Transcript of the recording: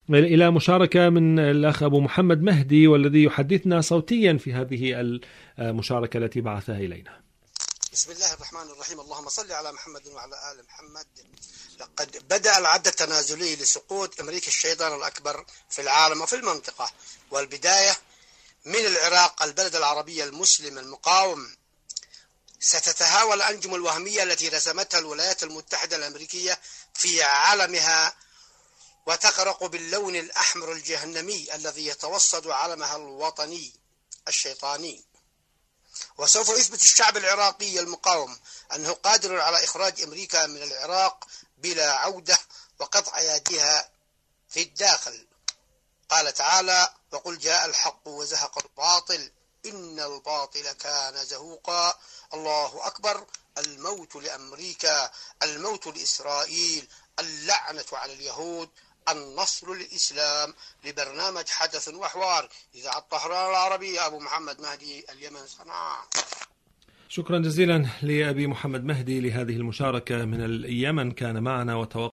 إلى مشاركة من الأخ أبو محمد مهدي، والذي يحدثنا صوتيا في هذه المشاركة التي بعثها إلينا. بسم الله الرحمن الرحيم. اللهم صل على محمد وعلى آل محمد. لقد بدأ العد التنازلي لسقوط أمريكا الشيطان الأكبر في العالم وفي المنطقة، والبداية من العراق البلد العربي المسلم المقاوم. ستتهاوى الأنجم الوهمية التي رسمتها الولايات المتحدة الأمريكية في علمها وتغرق باللون الأحمر الجهنمي الذي يتوسط علمها الوطني الشيطاني. وسوف يثبت الشعب العراقي المقاوم أنه قادر على إخراج أمريكا من العراق بلا عودة وقطع يدها في الداخل. قال تعالى: وقل جاء الحق وزهق الباطل إن الباطل كان زهوقا. الله أكبر. الموت لأمريكا، الموت لإسرائيل، اللعنة على اليهود، النصر للإسلام. لبرنامج حدث وحوار إذاعة طهران العربية، أبو محمد مهدي، اليمن، صنعاء. شكرا جزيلا لأبي محمد مهدي لهذه المشاركة من اليمن، كان معنا وتوقع